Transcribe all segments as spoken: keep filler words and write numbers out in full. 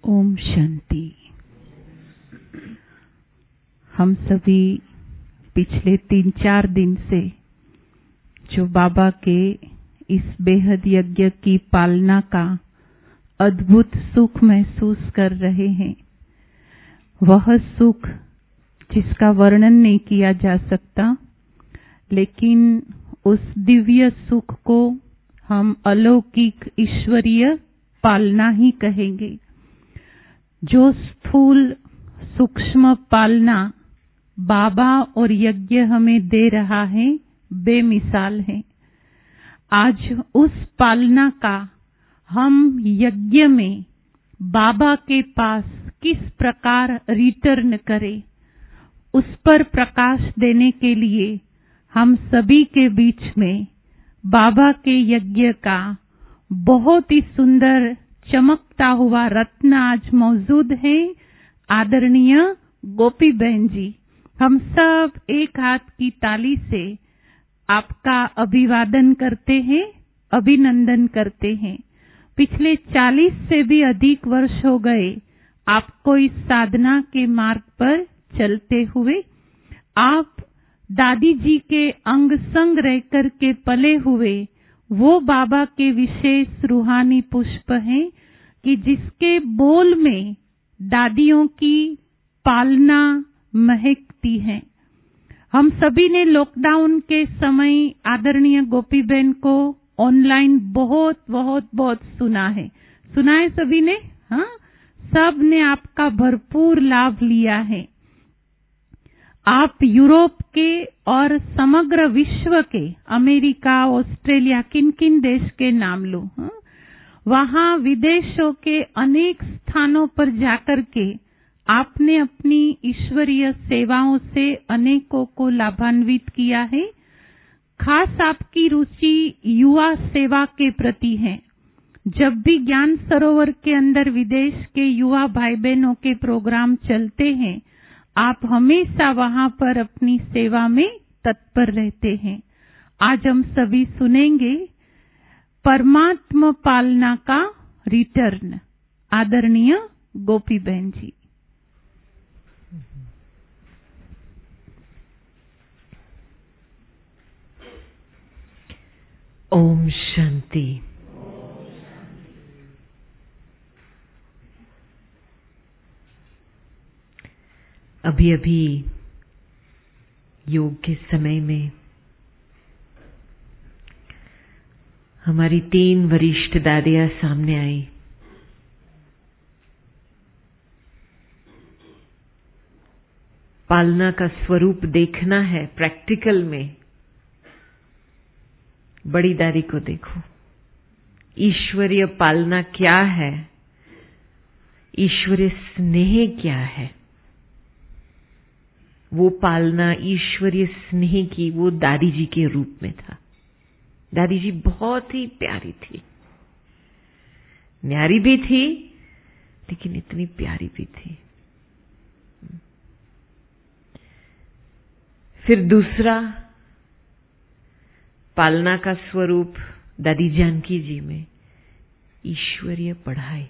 ओम शांति। हम सभी पिछले तीन चार दिन से जो बाबा के इस बेहद यज्ञ की पालना का अद्भुत सुख महसूस कर रहे हैं, वह सुख जिसका वर्णन नहीं किया जा सकता, लेकिन उस दिव्य सुख को हम अलौकिक ईश्वरीय पालना ही कहेंगे। जो स्थूल सूक्ष्म पालना बाबा और यज्ञ हमें दे रहा है, बेमिसाल है। आज उस पालना का हम यज्ञ में बाबा के पास किस प्रकार रिटर्न करें, उस पर प्रकाश देने के लिए हम सभी के बीच में बाबा के यज्ञ का बहुत ही सुंदर चमकता हुआ रत्न आज मौजूद है। आदरणीय गोपी बहन जी, हम सब एक हाथ की ताली से आपका अभिवादन करते हैं, अभिनंदन करते हैं। पिछले चालीस से भी अधिक वर्ष हो गए आपको इस साधना के मार्ग पर चलते हुए। आप दादी जी के अंग संग रहकर के पले हुए वो बाबा के विशेष रूहानी पुष्प हैं कि जिसके बोल में दादियों की पालना महकती है। हम सभी ने लॉकडाउन के समय आदरणीय गोपी बहन को ऑनलाइन बहुत बहुत बहुत सुना है। सुना है सभी ने? हाँ, सब ने आपका भरपूर लाभ लिया है। आप यूरोप के और समग्र विश्व के, अमेरिका, ऑस्ट्रेलिया, किन किन देश के नाम लो, हाँ? वहां विदेशों के अनेक स्थानों पर जाकर के आपने अपनी ईश्वरीय सेवाओं से अनेकों को लाभान्वित किया है। खास आपकी रुचि युवा सेवा के प्रति है। जब भी ज्ञान सरोवर के अंदर विदेश के युवा भाई बहनों के प्रोग्राम चलते हैं, आप हमेशा वहां पर अपनी सेवा में तत्पर रहते हैं। आज हम सभी सुनेंगे परमात्मा पालना का रिटर्न। आदरणीय गोपी बहन जी। ओम शांति। अभी अभी योग के समय में हमारी तीन वरिष्ठ दादियां सामने आई। पालना का स्वरूप देखना है प्रैक्टिकल में। बड़ी दादी को देखो, ईश्वरीय पालना क्या है, ईश्वरीय स्नेह क्या है। वो पालना ईश्वरीय स्नेह की वो दादी जी के रूप में था। दादी जी बहुत ही प्यारी थी, न्यारी भी थी, लेकिन इतनी प्यारी भी थी। फिर दूसरा पालना का स्वरूप दादी जानकी जी में ईश्वरीय पढ़ाई।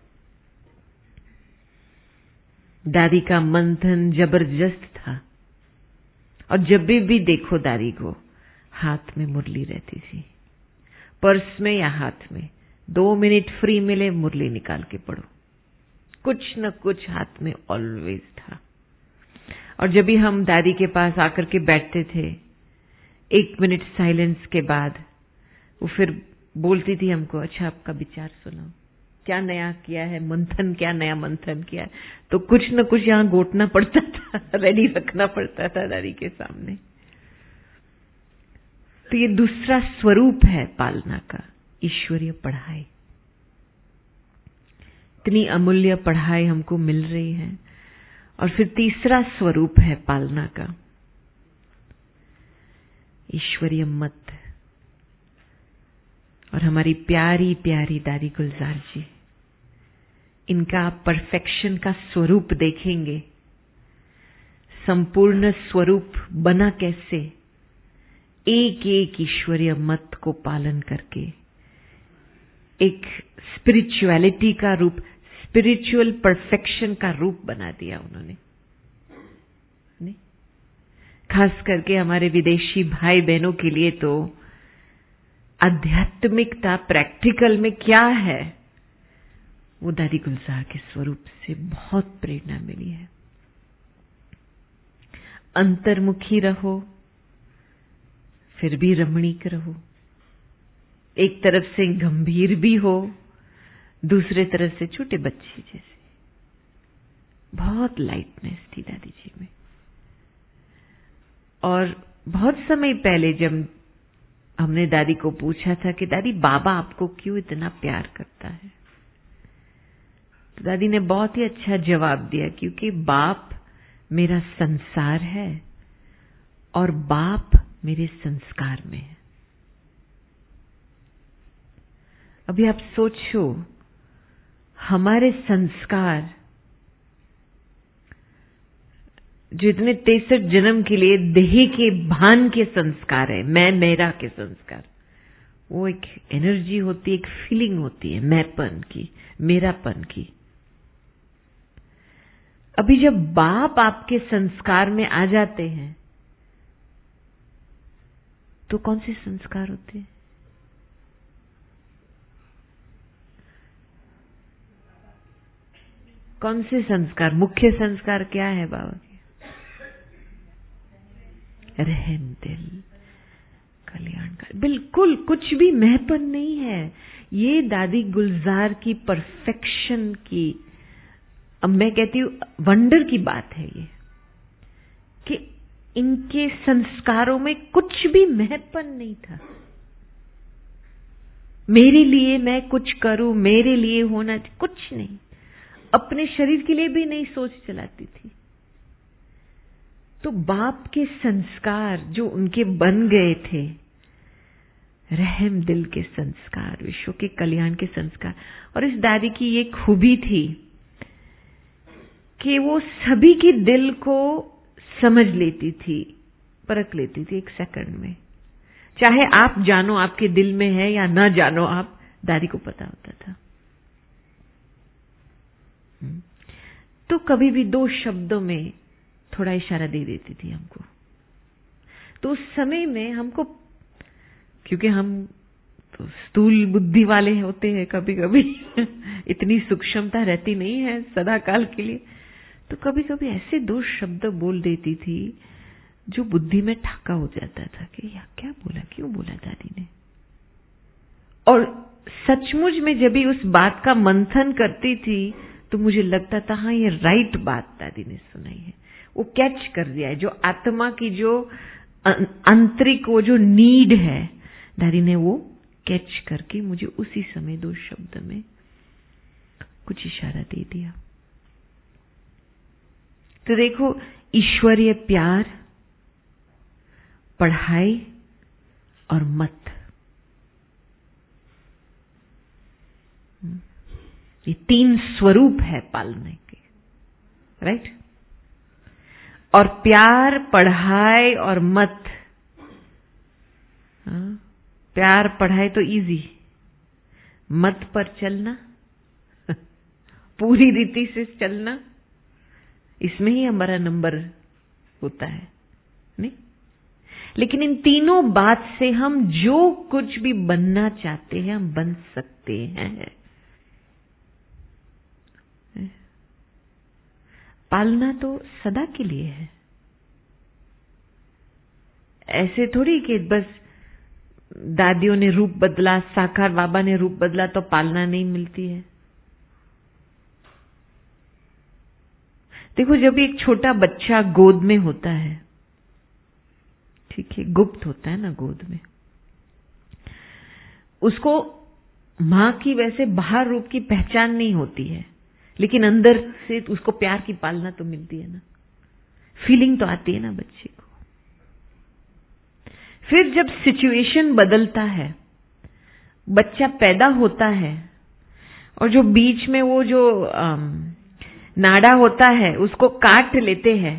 दादी का मंथन जबरदस्त था और जब भी, भी देखो दादी को हाथ में मुरली रहती थी, पर्स में या हाथ में। दो मिनट फ्री मिले मुरली निकाल के पढ़ो, कुछ न कुछ हाथ में ऑलवेज था। और जब भी हम दादी के पास आकर के बैठते थे, एक मिनट साइलेंस के बाद वो फिर बोलती थी हमको, अच्छा आपका विचार सुनाओ, क्या नया किया है, मंथन क्या नया मंथन किया है। तो कुछ न कुछ यहां घोटना पड़ता था, रेडी रखना पड़ता था दादी के सामने। तो ये दूसरा स्वरूप है पालना का, ईश्वरीय पढ़ाई। इतनी अमूल्य पढ़ाई हमको मिल रही है। और फिर तीसरा स्वरूप है पालना का, ईश्वरीय मत। और हमारी प्यारी प्यारी दादी गुलजार जी, इनका आप परफेक्शन का स्वरूप देखेंगे। संपूर्ण स्वरूप बना कैसे, एक एक ईश्वरीय मत को पालन करके, एक स्पिरिचुअलिटी का रूप, स्पिरिचुअल परफेक्शन का रूप बना दिया उन्होंने। नहीं, खास करके हमारे विदेशी भाई बहनों के लिए तो आध्यात्मिकता प्रैक्टिकल में क्या है, वो दादी गुलजार के स्वरूप से बहुत प्रेरणा मिली है। अंतर्मुखी रहो, फिर भी रमणीक रहो। एक तरफ से गंभीर भी हो, दूसरे तरफ से छोटे बच्चे जैसे। बहुत लाइटनेस थी दादी जी में। और बहुत समय पहले जब हमने दादी को पूछा था कि दादी बाबा आपको क्यों इतना प्यार करता है, तो दादी ने बहुत ही अच्छा जवाब दिया, क्योंकि बाप मेरा संसार है और बाप मेरे संस्कार में है। अभी आप सोचो, हमारे संस्कार जो इतने तिरसठ जन्म के लिए देही के भान के संस्कार है, मैं मेरा के संस्कार, वो एक एनर्जी होती है, एक फीलिंग होती है मैंपन की, मेरापन की। अभी जब बाप आपके संस्कार में आ जाते हैं तो कौन से संस्कार होते हैं? कौन से संस्कार? मुख्य संस्कार क्या है बाबा के? रहम दिल, कल्याणकारी। बिल्कुल कुछ भी महपन नहीं है। ये दादी गुलजार की परफेक्शन की, अब मैं कहती हूं वंडर की बात है ये, कि इनके संस्कारों में कुछ भी महपन नहीं था। मेरे लिए मैं कुछ करूं, मेरे लिए होना, कुछ नहीं। अपने शरीर के लिए भी नहीं सोच चलाती थी। तो बाप के संस्कार जो उनके बन गए थे, रहम दिल के संस्कार, विश्व के कल्याण के संस्कार। और इस दादी की ये खूबी थी कि वो सभी के दिल को समझ लेती थी, परख लेती थी एक सेकंड में। चाहे आप जानो आपके दिल में है या ना जानो आप, दादी को पता होता था। तो कभी भी दो शब्दों में थोड़ा इशारा दे देती थी हमको। तो उस समय में हमको, क्योंकि हम तो स्थूल बुद्धि वाले होते हैं, कभी कभी इतनी सूक्ष्मता रहती नहीं है सदा काल के लिए, तो कभी कभी ऐसे दो शब्द बोल देती थी जो बुद्धि में ठाका हो जाता था कि यार क्या बोला, क्यों बोला दादी ने। और सचमुच में जब भी उस बात का मंथन करती थी तो मुझे लगता था हाँ ये राइट बात दादी ने सुनाई है, वो कैच कर दिया है। जो आत्मा की जो आंतरिक वो जो नीड है, दादी ने वो कैच करके मुझे उसी समय दो शब्द में कुछ इशारा दे दिया। तो देखो, ईश्वरीय प्यार, पढ़ाई और मत, ये तीन स्वरूप है पालने के, राइट। और प्यार, पढ़ाई और मत, हाँ? प्यार पढ़ाई तो इजी, मत पर चलना, पूरी रीति से चलना, इसमें ही हमारा नंबर होता है, नहीं। लेकिन इन तीनों बात से हम जो कुछ भी बनना चाहते हैं हम बन सकते हैं। पालना तो सदा के लिए है। ऐसे थोड़ी कि बस दादियों ने रूप बदला, साकार बाबा ने रूप बदला तो पालना नहीं मिलती है। देखो, जब एक छोटा बच्चा गोद में होता है, ठीक है, गुप्त होता है ना गोद में, उसको मां की वैसे बाहर रूप की पहचान नहीं होती है, लेकिन अंदर से उसको प्यार की पालना तो मिलती है ना, फीलिंग तो आती है ना बच्चे को। फिर जब सिचुएशन बदलता है, बच्चा पैदा होता है और जो बीच में वो जो आम, नाड़ा होता है उसको काट लेते हैं,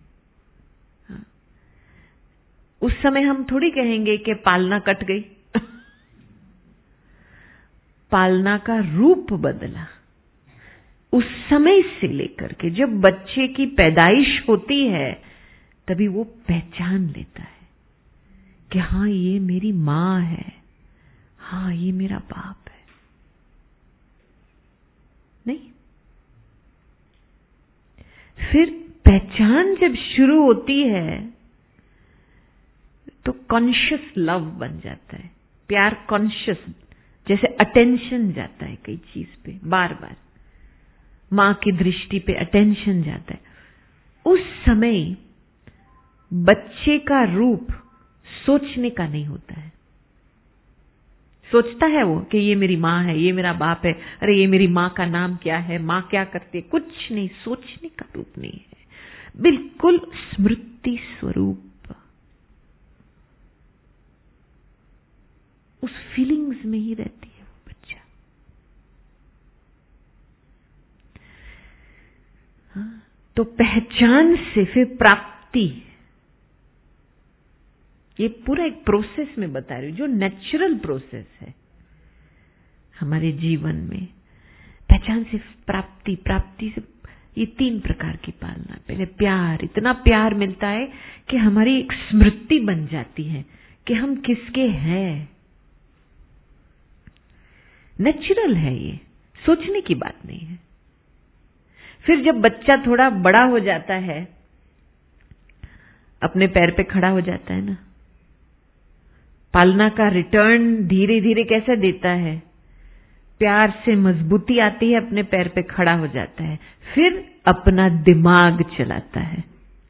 उस समय हम थोड़ी कहेंगे कि पालना कट गई। पालना का रूप बदला, उस समय से लेकर के जब बच्चे की पैदाइश होती है तभी वो पहचान लेता है कि हाँ ये मेरी माँ है, हाँ ये मेरा बाप है। नहीं, फिर पहचान जब शुरू होती है तो कॉन्शियस लव बन जाता है, प्यार कॉन्शियस, जैसे अटेंशन जाता है कई चीज पे, बार बार मां की दृष्टि पे अटेंशन जाता है। उस समय बच्चे का रूप सोचने का नहीं होता है। सोचता है वो कि ये मेरी माँ है, ये मेरा बाप है, अरे ये मेरी माँ का नाम क्या है, माँ क्या करती है, कुछ नहीं, सोचने का रूप नहीं है, बिल्कुल स्मृति स्वरूप, उस फीलिंग्स में ही रहती है वो बच्चा। हाँ, तो पहचान से फिर प्राप्ति, ये पूरा एक प्रोसेस में बता रही हूं जो नेचुरल प्रोसेस है हमारे जीवन में। पहचान से प्राप्ति, प्राप्ति से ये तीन प्रकार की पालना। पहले प्यार, इतना प्यार मिलता है कि हमारी एक स्मृति बन जाती है कि हम किसके हैं। नेचुरल है, ये सोचने की बात नहीं है। फिर जब बच्चा थोड़ा बड़ा हो जाता है, अपने पैर पे खड़ा हो जाता है ना, पालना का रिटर्न धीरे धीरे कैसे देता है, प्यार से मजबूती आती है, अपने पैर पे खड़ा हो जाता है, फिर अपना दिमाग चलाता है,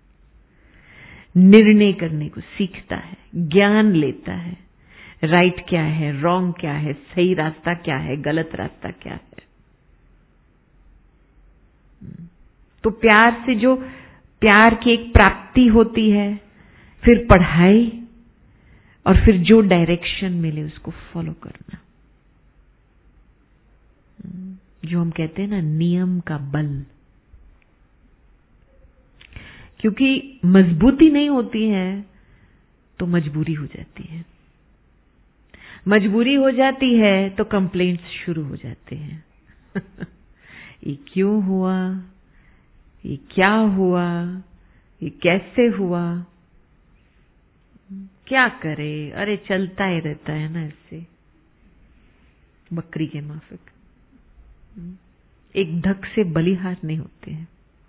निर्णय करने को सीखता है, ज्ञान लेता है, राइट क्या है, रॉन्ग क्या है, सही रास्ता क्या है, गलत रास्ता क्या है। तो प्यार से जो प्यार की एक प्राप्ति होती है, फिर पढ़ाई, और फिर जो डायरेक्शन मिले उसको फॉलो करना, जो हम कहते हैं ना नियम का बल। क्योंकि मजबूती नहीं होती है तो मजबूरी हो जाती है, मजबूरी हो जाती है तो कंप्लेंट्स शुरू हो जाते हैं ये क्यों हुआ, ये क्या हुआ, ये कैसे हुआ, क्या करे, अरे चलता ही रहता है ना इससे, बकरी के माफिक। एक धक से बलिहार नहीं होते हैं।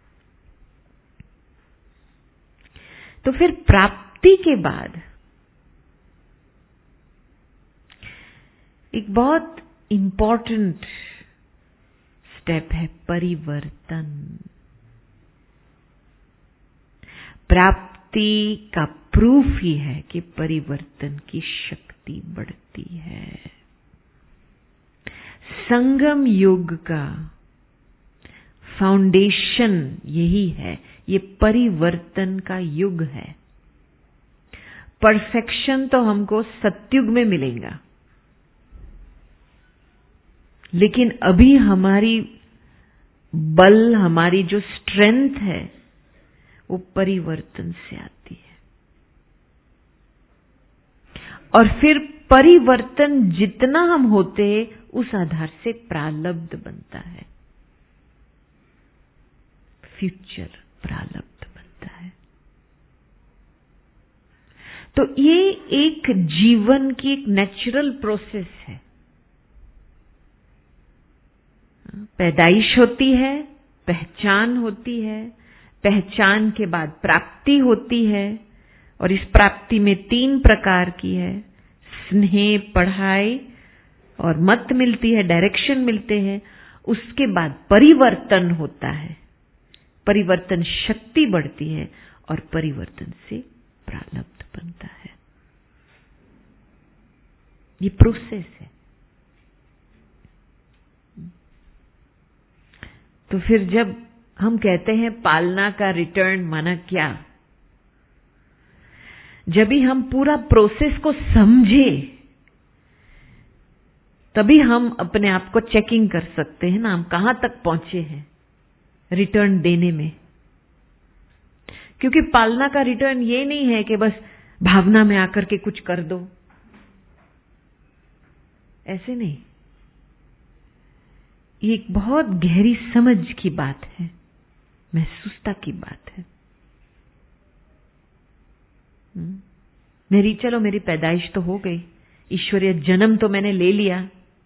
तो फिर प्राप्ति के बाद एक बहुत इंपॉर्टेंट स्टेप है परिवर्तन। प्राप्ति का प्रूफ ही है कि परिवर्तन की शक्ति बढ़ती है। संगम युग का फाउंडेशन यही है, ये परिवर्तन का युग है। परफेक्शन तो हमको सत्युग में मिलेगा, लेकिन अभी हमारी बल, हमारी जो स्ट्रेंथ है वो परिवर्तन से आती है। और फिर परिवर्तन जितना हम होते हैं उस आधार से प्रारब्ध बनता है, फ्यूचर प्रारब्ध बनता है। तो ये एक जीवन की एक नेचुरल प्रोसेस है। पैदाइश होती है, पहचान होती है, पहचान के बाद प्राप्ति होती है, और इस प्राप्ति में तीन प्रकार की है, स्नेह, पढ़ाई और मत मिलती है, डायरेक्शन मिलते हैं। उसके बाद परिवर्तन होता है, परिवर्तन शक्ति बढ़ती है और परिवर्तन से प्रारब्ध बनता है। ये प्रोसेस है। तो फिर जब हम कहते हैं पालना का रिटर्न, माना क्या? जब भी हम पूरा प्रोसेस को समझे तभी हम अपने आप को चेकिंग कर सकते हैं ना, हम कहां तक पहुंचे हैं रिटर्न देने में। क्योंकि पालना का रिटर्न ये नहीं है कि बस भावना में आकर के कुछ कर दो, ऐसे नहीं। ये एक बहुत गहरी समझ की बात है, महसूसता की बात है। मेरी चलो मेरी पैदाइश तो हो गई, ईश्वरीय जन्म तो मैंने ले लिया,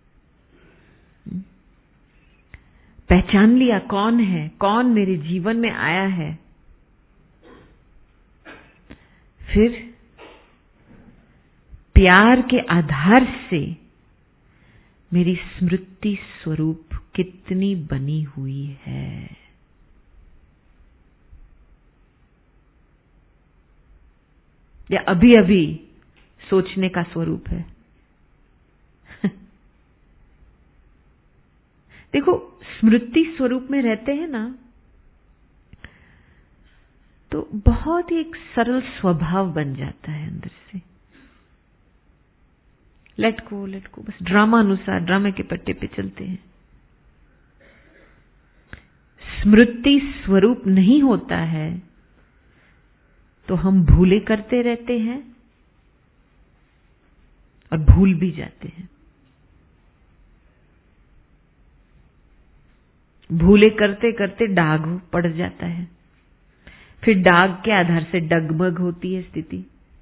पहचान लिया कौन है, कौन मेरे जीवन में आया है। फिर प्यार के आधार से मेरी स्मृति स्वरूप कितनी बनी हुई है। या अभी अभी सोचने का स्वरूप है। देखो, स्मृति स्वरूप में रहते हैं ना, तो बहुत ही एक सरल स्वभाव बन जाता है अंदर से। लेट गो लेट गो, बस ड्रामा अनुसार ड्रामे के पट्टे पे चलते हैं। स्मृति स्वरूप नहीं होता है तो हम भूले करते रहते हैं और भूल भी जाते हैं। भूले करते करते दाग पड़ जाता है, फिर दाग के आधार से डगमग होती है स्थिति,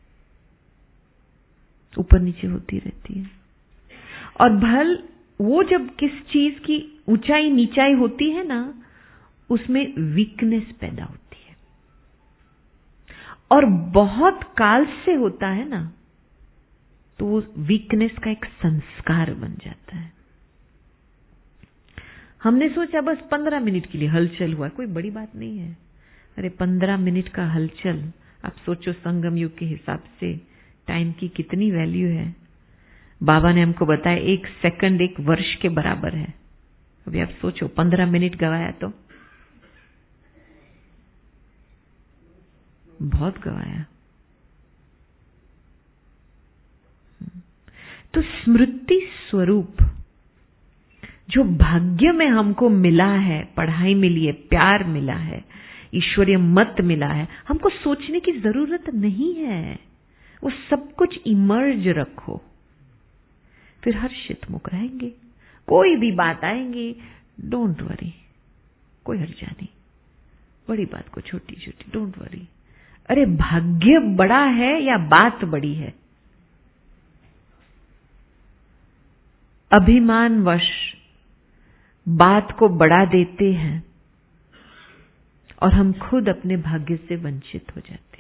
ऊपर नीचे होती रहती है। और भल वो जब किस चीज की ऊंचाई नीचाई होती है ना, उसमें वीकनेस पैदा होती है। और बहुत काल से होता है ना, तो वो वीकनेस का एक संस्कार बन जाता है। हमने सोचा बस पंद्रह मिनट के लिए हलचल हुआ, कोई बड़ी बात नहीं है। अरे पंद्रह मिनट का हलचल, आप सोचो संगम युग के हिसाब से टाइम की कितनी वैल्यू है। बाबा ने हमको बताया एक सेकंड एक वर्ष के बराबर है। अभी आप सोचो पंद्रह मिनट गवाया तो बहुत गवाया। तो स्मृति स्वरूप जो भाग्य में हमको मिला है, पढ़ाई मिली है, प्यार मिला है, ईश्वरीय मत मिला है, हमको सोचने की जरूरत नहीं है। वो सब कुछ इमर्ज रखो, फिर हर्षित मुख रहेंगे। कोई भी बात आएंगी, डोंट वरी, कोई हर्जा नहीं। बड़ी बात को छोटी छोटी, डोंट वरी। अरे भाग्य बड़ा है या बात बड़ी है? अभिमानवश बात को बढ़ा देते हैं और हम खुद अपने भाग्य से वंचित हो जाते हैं।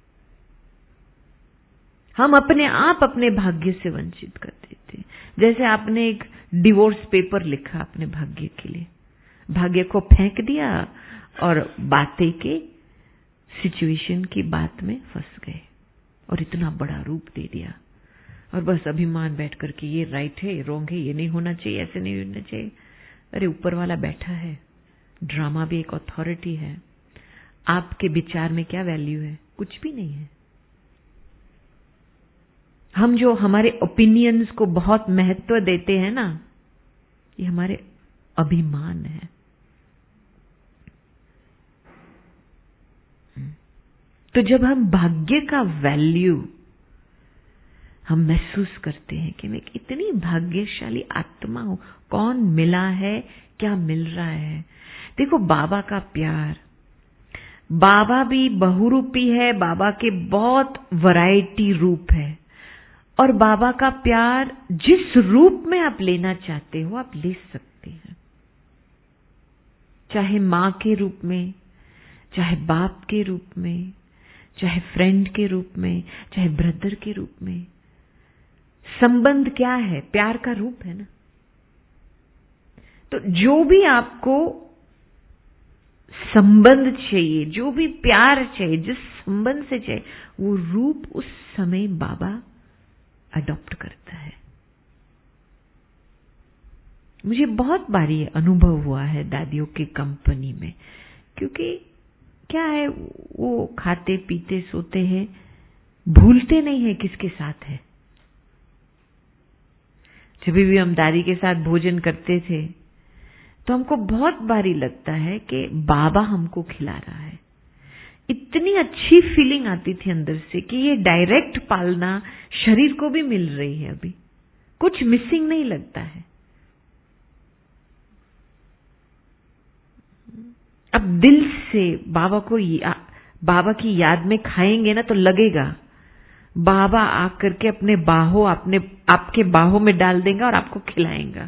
हम अपने आप अपने भाग्य से वंचित कर देते हैं। जैसे आपने एक डिवोर्स पेपर लिखा अपने भाग्य के लिए, भाग्य को फेंक दिया और बातें के सिचुएशन की बात में फंस गए और इतना बड़ा रूप दे दिया। और बस अभिमान बैठ करके ये राइट है, ये रॉन्ग है, ये नहीं होना चाहिए, ऐसे नहीं होना चाहिए। अरे ऊपर वाला बैठा है, ड्रामा भी एक अथॉरिटी है। आपके विचार में क्या वैल्यू है? कुछ भी नहीं है। हम जो हमारे ओपिनियंस को बहुत महत्व देते हैं ना, ये हमारे अभिमान है। तो जब हम भाग्य का वैल्यू हम महसूस करते हैं कि मैं इतनी भाग्यशाली आत्मा हूं, कौन मिला है, क्या मिल रहा है। देखो बाबा का प्यार, बाबा भी बहुरूपी है, बाबा के बहुत वैरायटी रूप है। और बाबा का प्यार जिस रूप में आप लेना चाहते हो आप ले सकते हैं, चाहे मां के रूप में, चाहे बाप के रूप में, चाहे फ्रेंड के रूप में, चाहे ब्रदर के रूप में। संबंध क्या है? प्यार का रूप है ना। तो जो भी आपको संबंध चाहिए, जो भी प्यार चाहिए, जिस संबंध से चाहिए, वो रूप उस समय बाबा अडॉप्ट करता है। मुझे बहुत बार ये अनुभव हुआ है दादियों की कंपनी में, क्योंकि क्या है, वो खाते पीते सोते हैं, भूलते नहीं है किसके साथ है। जब भी हम दादी के साथ भोजन करते थे तो हमको बहुत बारी लगता है कि बाबा हमको खिला रहा है। इतनी अच्छी फीलिंग आती थी अंदर से कि ये डायरेक्ट पालना शरीर को भी मिल रही है, अभी कुछ मिसिंग नहीं लगता है। अब दिल से बाबा को या, बाबा की याद में खाएंगे ना तो लगेगा बाबा आकर के अपने बाहों अपने आपके बाहों में डाल देगा और आपको खिलाएगा।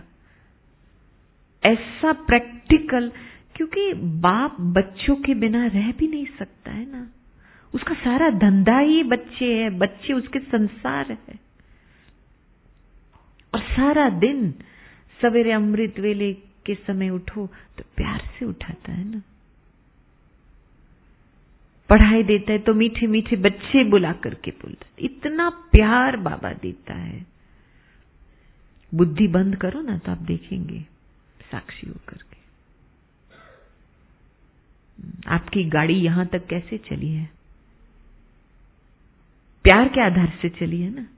ऐसा प्रैक्टिकल, क्योंकि बाप बच्चों के बिना रह भी नहीं सकता है ना। उसका सारा धंधा ही बच्चे है, बच्चे उसके संसार है। और सारा दिन सवेरे अमृत वेले के समय उठो तो प्यार से उठाता है ना, पढ़ाई देता है तो मीठे मीठे बच्चे बुला करके बोलता है। इतना प्यार बाबा देता है। बुद्धि बंद करो ना तो आप देखेंगे साक्षी होकर के। आपकी गाड़ी यहां तक कैसे चली है? प्यार के आधार से चली है ना।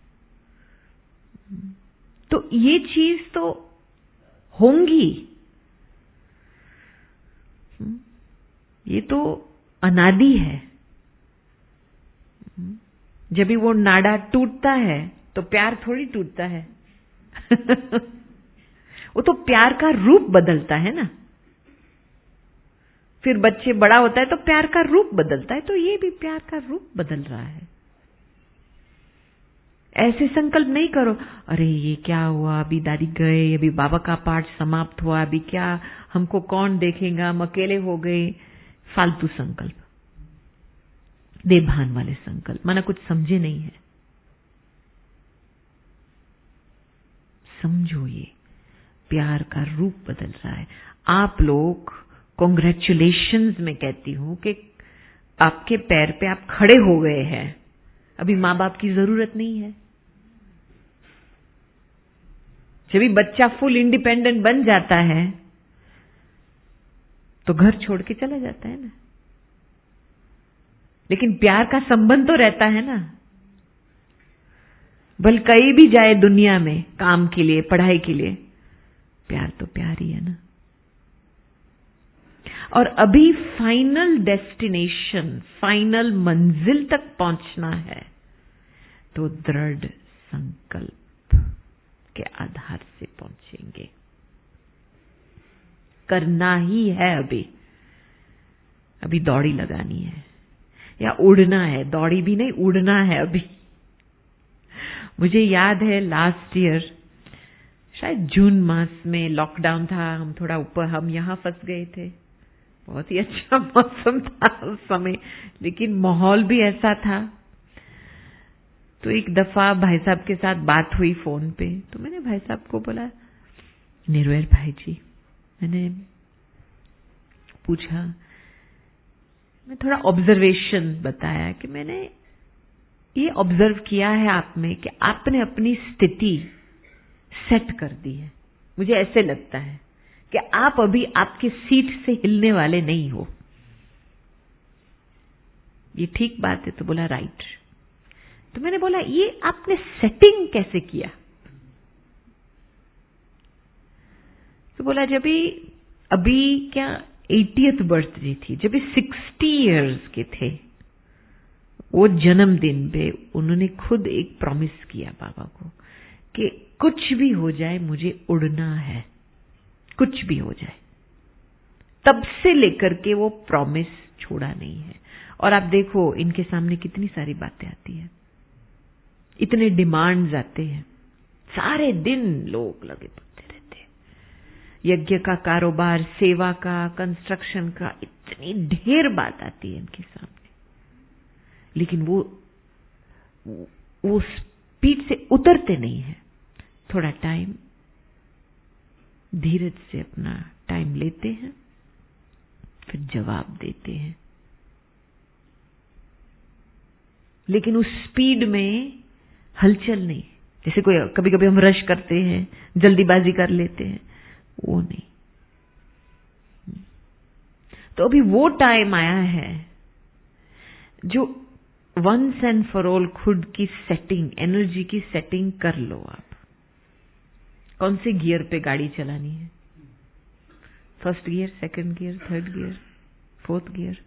तो ये चीज तो होंगी, ये तो अनादि है। जब भी वो नाड़ा टूटता है तो प्यार थोड़ी टूटता है वो तो प्यार का रूप बदलता है ना। फिर बच्चे बड़ा होता है तो प्यार का रूप बदलता है, तो ये भी प्यार का रूप बदल रहा है। ऐसे संकल्प नहीं करो, अरे ये क्या हुआ, अभी दादी गए, अभी बाबा का पाठ समाप्त हुआ, अभी क्या हमको कौन देखेगा, हम अकेले हो गए। फालतू संकल्प, देभान वाले संकल्प, माना कुछ समझे नहीं है। समझो ये प्यार का रूप बदल रहा है। आप लोग कॉन्ग्रेचुलेशंस में कहती हूं कि आपके पैर पे आप खड़े हो गए हैं। अभी माँ बाप की जरूरत नहीं है। जब भी बच्चा फुल इंडिपेंडेंट बन जाता है तो घर छोड़ के चला जाता है ना, लेकिन प्यार का संबंध तो रहता है ना। भले कहीं भी जाए दुनिया में, काम के लिए, पढ़ाई के लिए, प्यार तो प्यार ही है ना। और अभी फाइनल डेस्टिनेशन, फाइनल मंजिल तक पहुंचना है तो दृढ़ संकल्प के आधार से पहुंचेंगे। करना ही है। अभी अभी दौड़ी लगानी है या उड़ना है। दौड़ी भी नहीं, उड़ना है अभी। मुझे याद है लास्ट ईयर शायद जून मास में लॉकडाउन था, हम थोड़ा ऊपर, हम यहां फंस गए थे। बहुत ही अच्छा मौसम था उस समय, लेकिन माहौल भी ऐसा था। तो एक दफा भाई साहब के साथ बात हुई फोन पे, तो मैंने भाई साहब को बोला, निर्वैर भाई जी, मैंने पूछा, मैं थोड़ा ऑब्जर्वेशन बताया कि मैंने ये ऑब्जर्व किया है आप में कि आपने अपनी स्थिति सेट कर दी है। मुझे ऐसे लगता है कि आप अभी आपकी सीट से हिलने वाले नहीं हो। ये ठीक बात है? तो बोला राइट। तो मैंने बोला ये आपने सेटिंग कैसे किया? तो बोला जब भी अभी क्या एटियथ बर्थडे थी, जब भी सिक्सटी इयर्स के थे, वो जन्मदिन पे उन्होंने खुद एक प्रॉमिस किया बाबा को कि कुछ भी हो जाए मुझे उड़ना है, कुछ भी हो जाए। तब से लेकर के वो प्रॉमिस छोड़ा नहीं है। और आप देखो इनके सामने कितनी सारी बातें आती हैं, इतने डिमांड्स आते हैं, सारे दिन लोग लगे पड़ते रहते हैं। यज्ञ का कारोबार, सेवा का, कंस्ट्रक्शन का, इतनी ढेर बात आती है इनके सामने, लेकिन वो वो स्पीड से उतरते नहीं है। थोड़ा टाइम, धीरज से अपना टाइम लेते हैं, फिर जवाब देते हैं। लेकिन उस स्पीड में हलचल नहीं, जैसे कोई कभी कभी हम रश करते हैं, जल्दीबाजी कर लेते हैं, वो नहीं। तो अभी वो टाइम आया है जो वंस एंड फॉर ऑल खुद की सेटिंग, एनर्जी की सेटिंग कर लो। आप कौन से गियर पे गाड़ी चलानी है? First gear, second gear, third gear, fourth gear,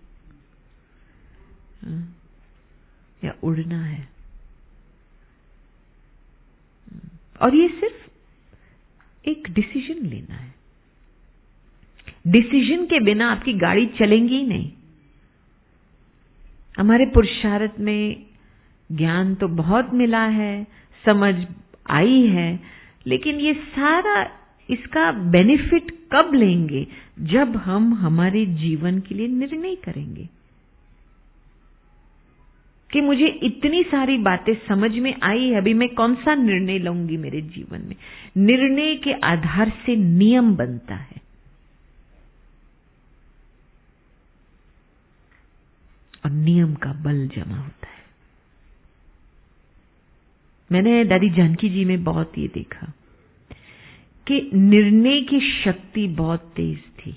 या उड़ना है? और ये सिर्फ एक डिसीजन लेना है। डिसीजन के बिना आपकी गाड़ी चलेंगी ही नहीं। हमारे पुरुषार्थ में ज्ञान तो बहुत मिला है, समझ आई है, लेकिन ये सारा इसका बेनिफिट कब लेंगे? जब हम हमारे जीवन के लिए निर्णय करेंगे कि मुझे इतनी सारी बातें समझ में आई है, अभी मैं कौन सा निर्णय लूंगी मेरे जीवन में। निर्णय के आधार से नियम बनता है और नियम का बल जमा होता है। मैंने दादी जानकी जी में बहुत ये देखा कि निर्णय की शक्ति बहुत तेज थी।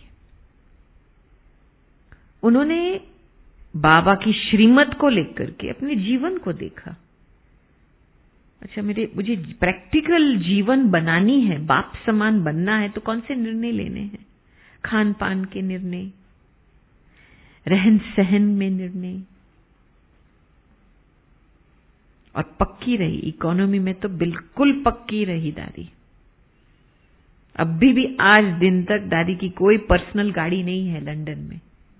उन्होंने बाबा की श्रीमत को लेकर के अपने जीवन को देखा। अच्छा, मेरे मुझे प्रैक्टिकल जीवन बनानी है, बाप समान बनना है, तो कौन से निर्णय लेने हैं? खान पान के निर्णय, रहन सहन में निर्णय, और पक्की रही इकोनॉमी में तो बिल्कुल पक्की रही दादी। अभी भी आज दिन तक दादी की कोई पर्सनल गाड़ी नहीं है लंदन में,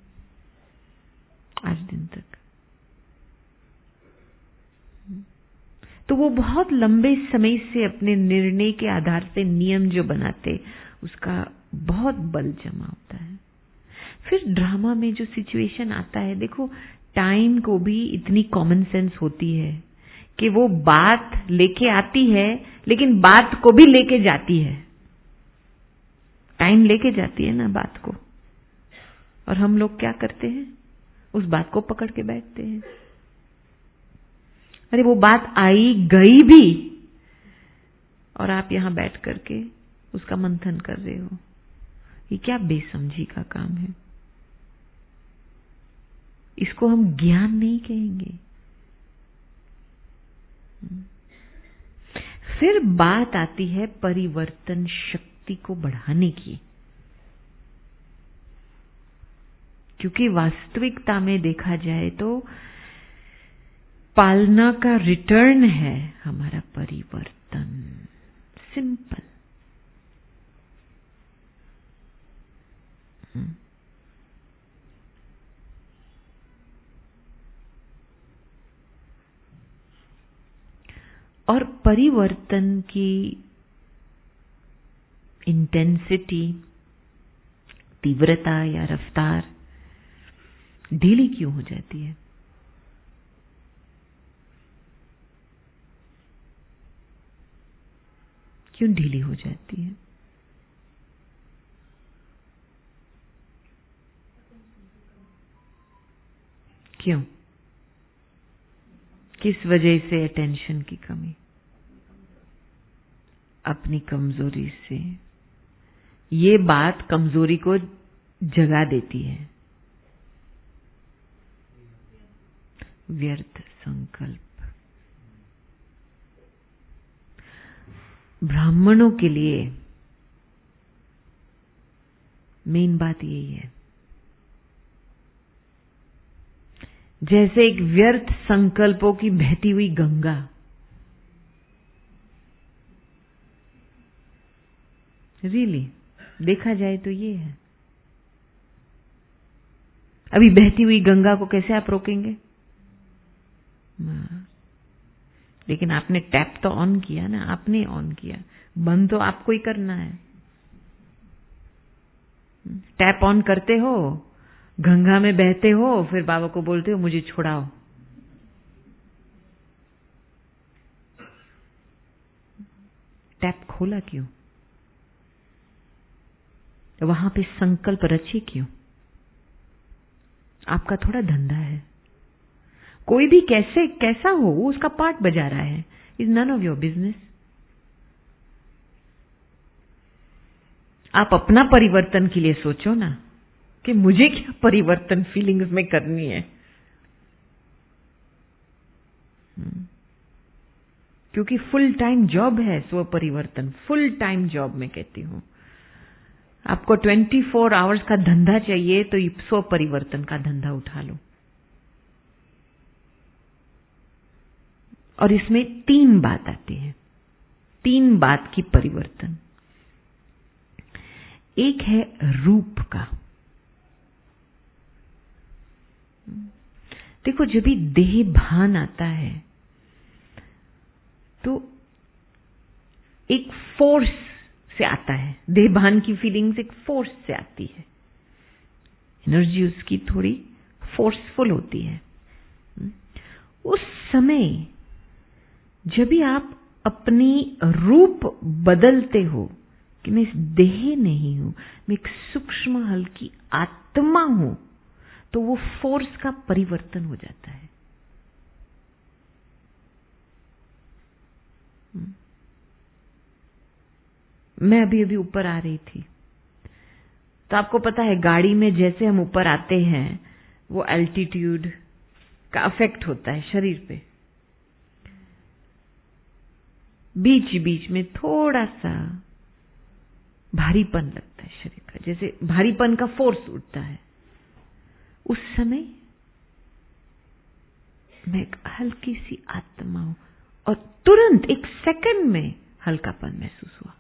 आज दिन तक। तो वो बहुत लंबे समय से अपने निर्णय के आधार से नियम जो बनाते, उसका बहुत बल जमा होता है। फिर ड्रामा में जो सिचुएशन आता है, देखो टाइम को भी इतनी कॉमन सेंस होती है कि वो बात लेके आती है, लेकिन बात को भी लेके जाती है। टाइम लेके जाती है ना बात को, और हम लोग क्या करते हैं? उस बात को पकड़ के बैठते हैं। अरे वो बात आई गई भी, और आप यहां बैठ करके उसका मंथन कर रहे हो। ये क्या बेसमझी का काम है? इसको हम ज्ञान नहीं कहेंगे। फिर बात आती है परिवर्तन शक्ति को बढ़ाने की, क्योंकि वास्तविकता में देखा जाए तो पालना का रिटर्न है हमारा परिवर्तन। सिंपल। और परिवर्तन की इंटेंसिटी, तीव्रता या रफ्तार ढीली क्यों हो जाती है? क्यों ढीली हो जाती है? क्यों? किस वजह से अटेंशन की कमी? अपनी कमजोरी से। ये बात कमजोरी को जगा देती है। व्यर्थ संकल्प। ब्राह्मणों के लिए मेन बात यही है। जैसे एक व्यर्थ संकल्पों की बहती हुई गंगा, रियली देखा जाए तो ये है। अभी बहती हुई गंगा को कैसे आप रोकेंगे? लेकिन आपने टैप तो ऑन किया ना, आपने ऑन किया, बंद तो आपको ही करना है। टैप ऑन करते हो, गंगा में बहते हो, फिर बाबा को बोलते हो मुझे छुड़ाओ। टैप खोला क्यों? वहां पे संकल्प रचे क्यों? आपका थोड़ा धंधा है। कोई भी कैसे कैसा हो, वो उसका पार्ट बजा रहा है। Is none of your business. आप अपना परिवर्तन के लिए सोचो ना कि मुझे क्या परिवर्तन फीलिंग्स में करनी है। क्योंकि फुल टाइम जॉब है स्व परिवर्तन। फुल टाइम जॉब में कहती हूं, आपको चौबीस आवर्स का धंधा चाहिए तो स्व परिवर्तन का धंधा उठा लो। और इसमें तीन बात आती है, तीन बात की परिवर्तन। एक है रूप का। देखो, जब भी देह भान आता है तो एक फोर्स से आता है। देह भान की फीलिंग्स एक फोर्स से आती है, एनर्जी उसकी थोड़ी फोर्सफुल होती है। उस समय जब भी आप अपनी रूप बदलते हो कि मैं इस देह नहीं हूं, मैं एक सूक्ष्म हल्की आत्मा हूं, तो वो फोर्स का परिवर्तन हो जाता है। मैं अभी अभी ऊपर आ रही थी, तो आपको पता है गाड़ी में जैसे हम ऊपर आते हैं वो एल्टीट्यूड का इफेक्ट होता है शरीर पे। बीच बीच में थोड़ा सा भारीपन लगता है शरीर का, जैसे भारीपन का फोर्स उठता है। उस समय मैं एक हल्की सी आत्मा हूं और तुरंत एक सेकंड में हल्कापन महसूस हुआ।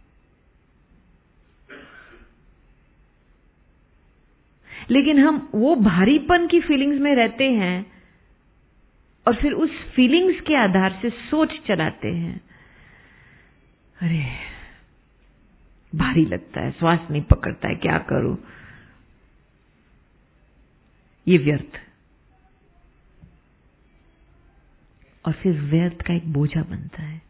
लेकिन हम वो भारीपन की फीलिंग्स में रहते हैं और फिर उस फीलिंग्स के आधार से सोच चलाते हैं, अरे भारी लगता है, श्वास नहीं पकड़ता है, क्या करूं, ये व्यर्थ। और फिर व्यर्थ का एक बोझा बनता है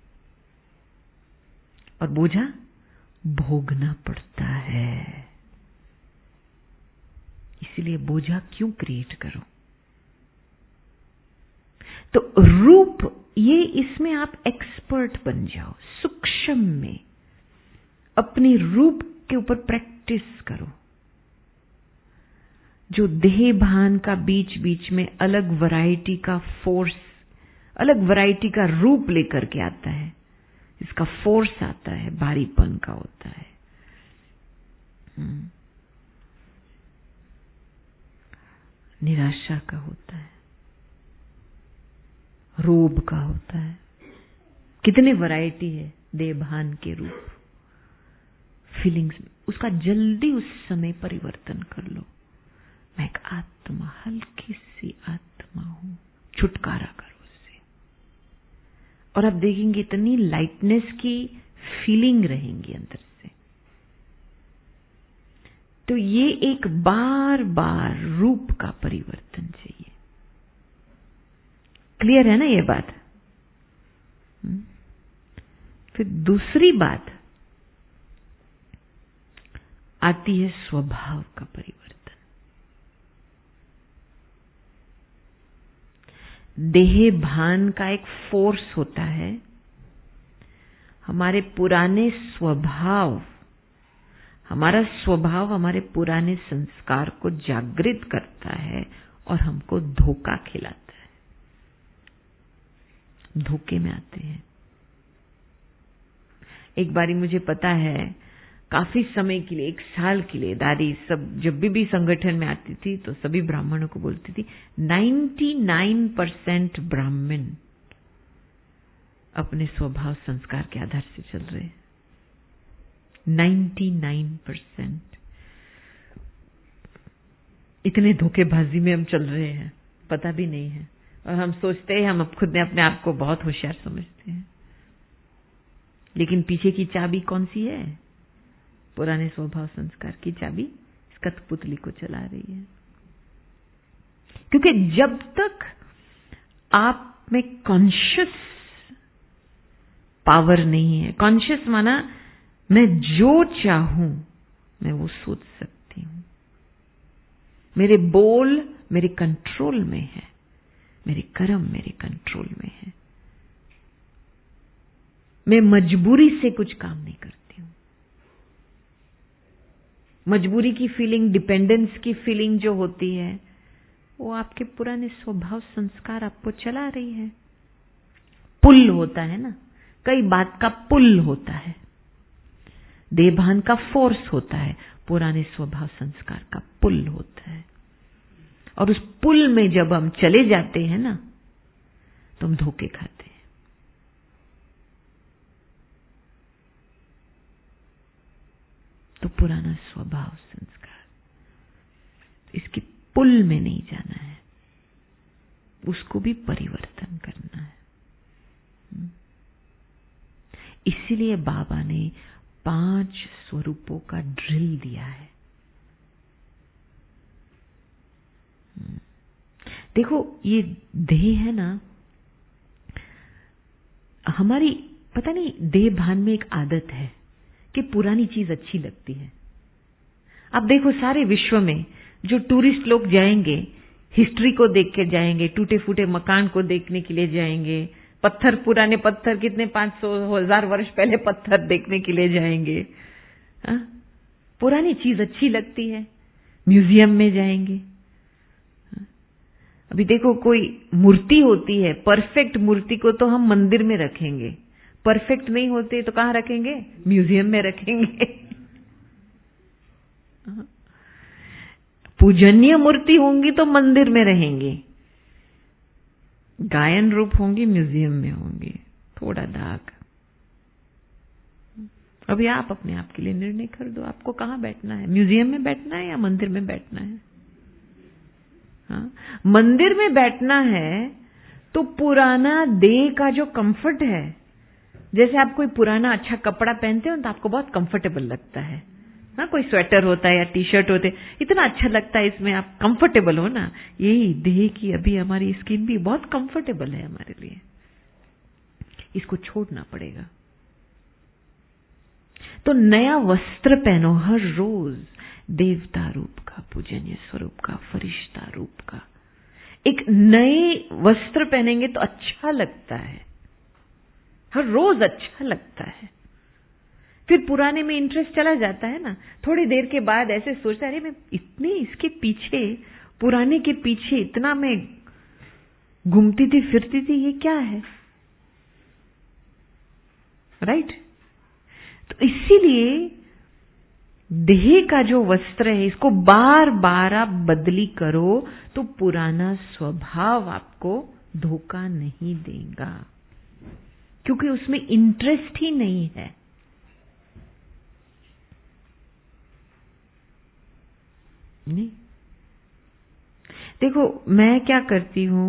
और बोझा भोगना पड़ता है। इसीलिए बोझा क्यों क्रिएट करो। तो रूप, ये इसमें आप एक्सपर्ट बन जाओ, सूक्ष्म में अपनी रूप के ऊपर प्रैक्टिस करो। जो देह भान का बीच बीच में अलग वैरायटी का फोर्स, अलग वैरायटी का रूप लेकर के आता है, इसका फोर्स आता है, भारीपन का होता है, निराशा का होता है, रोब का होता है। कितने वैरायटी है देह भान के रूप, फीलिंग्स में। उसका जल्दी उस समय परिवर्तन कर लो। मैं एक आत्मा, हल्की सी आत्मा हूं, छुटकारा करो उससे, और आप देखेंगे इतनी लाइटनेस की फीलिंग रहेंगी अंदर से। तो ये एक बार बार रूप का परिवर्तन चाहिए। क्लियर है ना ये बात? फिर दूसरी बात आती है स्वभाव का परिवर्तन। देह भान का एक फोर्स होता है, हमारे पुराने स्वभाव, हमारा स्वभाव हमारे पुराने संस्कार को जागृत करता है और हमको धोखा खिलाता है। धोखे में आते हैं। एक बारी मुझे पता है, काफी समय के लिए, एक साल के लिए, दादी सब जब भी भी संगठन में आती थी तो सभी ब्राह्मणों को बोलती थी, निन्यानवे परसेंट ब्राह्मण अपने स्वभाव संस्कार के आधार से चल रहे हैं। निन्यानवे परसेंट। इतने धोखेबाजी में हम चल रहे हैं, पता भी नहीं है, और हम सोचते हैं हम अब खुद ने अपने आप को बहुत होशियार समझते हैं। लेकिन पीछे की चाबी कौन सी है? पुराने स्वभाव संस्कार की चाबी इस कठपुतली को चला रही है। क्योंकि जब तक आप में कॉन्शियस पावर नहीं है, कॉन्शियस माना मैं जो चाहूं मैं वो सोच सकती हूं, मेरे बोल मेरे कंट्रोल में है, मेरे कर्म मेरे कंट्रोल में है, मैं मजबूरी से कुछ काम नहीं करती हूं। मजबूरी की फीलिंग, डिपेंडेंस की फीलिंग जो होती है, वो आपके पुराने स्वभाव संस्कार आपको चला रही है। पुल होता है ना, कई बात का पुल होता है। देहभान का फोर्स होता है, पुराने स्वभाव संस्कार का पुल होता है। और उस पुल में जब हम चले जाते हैं ना, तो हम धोखे खाते हैं। तो पुराना स्वभाव संस्कार, इसके पुल में नहीं जाना है, उसको भी परिवर्तन करना है। इसीलिए बाबा ने पांच स्वरूपों का ड्रिल दिया है। देखो, ये देह है ना, हमारी पता नहीं देह भान में एक आदत है कि पुरानी चीज अच्छी लगती है। अब देखो, सारे विश्व में जो टूरिस्ट लोग जाएंगे, हिस्ट्री को देख के जाएंगे, टूटे फूटे मकान को देखने के लिए जाएंगे, पत्थर, पुराने पत्थर, कितने पांच सौ हजार वर्ष पहले पत्थर देखने के लिए जाएंगे। हा? पुरानी चीज अच्छी लगती है, म्यूजियम में जाएंगे। हा? अभी देखो, कोई मूर्ति होती है, परफेक्ट मूर्ति को तो हम मंदिर में रखेंगे, परफेक्ट नहीं होते तो कहां रखेंगे? म्यूजियम में रखेंगे। पूजनीय मूर्ति होंगी तो मंदिर में रहेंगे, गायन रूप होंगी म्यूजियम में होंगी। थोड़ा दाग। अभी आप अपने आप के लिए निर्णय कर दो, आपको कहां बैठना है? म्यूजियम में बैठना है या मंदिर में बैठना है? हाँ? मंदिर में बैठना है तो पुराना देह का जो कंफर्ट है, जैसे आप कोई पुराना अच्छा कपड़ा पहनते हो तो आपको बहुत कंफर्टेबल लगता है। हाँ, कोई स्वेटर होता है या टी शर्ट होते, इतना अच्छा लगता है, इसमें आप कंफर्टेबल हो ना। यही देह की अभी हमारी स्किन भी बहुत कंफर्टेबल है हमारे लिए, इसको छोड़ना पड़ेगा। तो नया वस्त्र पहनो हर रोज, देवता रूप का, पूजनीय स्वरूप का, फरिश्ता रूप का। एक नए वस्त्र पहनेंगे तो अच्छा लगता है, हर रोज अच्छा लगता है। फिर पुराने में इंटरेस्ट चला जाता है ना, थोड़ी देर के बाद ऐसे सोचता है, अरे मैं इतने इसके पीछे, पुराने के पीछे इतना मैं घूमती थी फिरती थी, ये क्या है? राइट? तो इसीलिए देह का जो वस्त्र है, इसको बार बार आप बदली करो तो पुराना स्वभाव आपको धोखा नहीं देगा, क्योंकि उसमें इंटरेस्ट ही नहीं है। नहीं, देखो, मैं क्या करती हूं,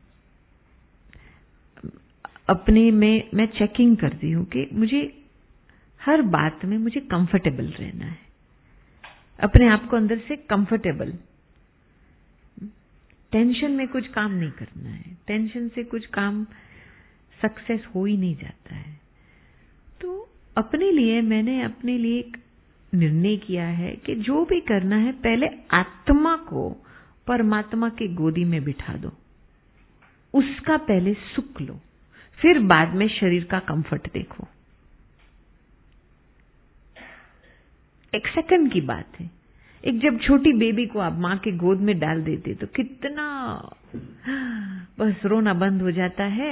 अपने में मैं चेकिंग करती हूं कि मुझे हर बात में मुझे कंफर्टेबल रहना है, अपने आप को अंदर से कंफर्टेबल। टेंशन में कुछ काम नहीं करना है, टेंशन से कुछ काम सक्सेस हो ही नहीं जाता है। तो अपने लिए मैंने अपने लिए एक निर्णय किया है कि जो भी करना है, पहले आत्मा को परमात्मा के गोदी में बिठा दो, उसका पहले सुख लो, फिर बाद में शरीर का कंफर्ट देखो। एक सेकंड की बात है। एक जब छोटी बेबी को आप मां के गोद में डाल देते तो कितना बस रोना बंद हो जाता है,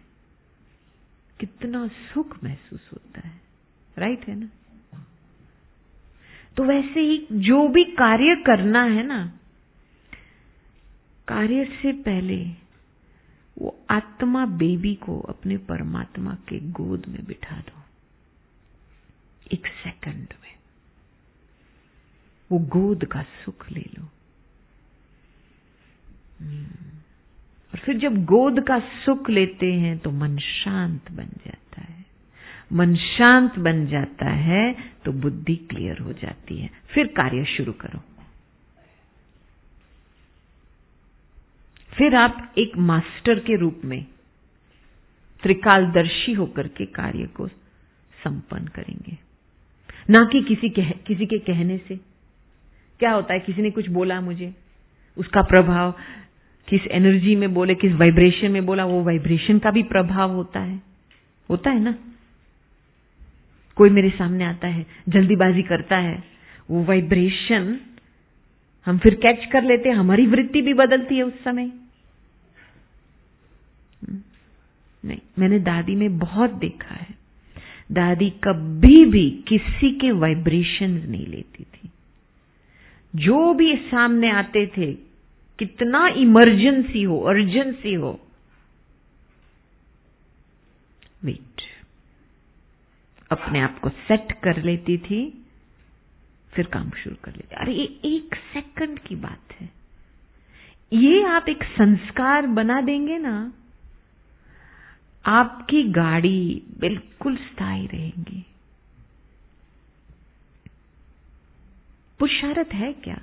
कितना सुख महसूस होता है। राइट है ना? तो वैसे ही जो भी कार्य करना है ना, कार्य से पहले वो आत्मा बेबी को अपने परमात्मा के गोद में बिठा दो, एक सेकंड में वो गोद का सुख ले लो। और फिर जब गोद का सुख लेते हैं तो मन शांत बन जाता है। मन शांत बन जाता है तो बुद्धि क्लियर हो जाती है। फिर कार्य शुरू करो। फिर आप एक मास्टर के रूप में त्रिकालदर्शी होकर के कार्य को संपन्न करेंगे, ना कि किसी कह, किसी के कहने से। क्या होता है, किसी ने कुछ बोला मुझे, उसका प्रभाव किस एनर्जी में बोले, किस वाइब्रेशन में बोला, वो वाइब्रेशन का भी प्रभाव होता है होता है ना। कोई मेरे सामने आता है, जल्दीबाजी करता है, वो वाइब्रेशन हम फिर कैच कर लेते हैं, हमारी वृत्ति भी बदलती है उस समय। नहीं, मैंने दादी में बहुत देखा है, दादी कभी भी किसी के वाइब्रेशंस नहीं लेती थी। जो भी सामने आते थे, कितना इमरजेंसी हो, अर्जेंसी हो, वेट, अपने आप को सेट कर लेती थी, फिर काम शुरू कर लेते। अरे ये एक सेकंड की बात है। ये आप एक संस्कार बना देंगे ना, आपकी गाड़ी बिल्कुल स्थायी रहेगी। पुरुषार्थ है क्या?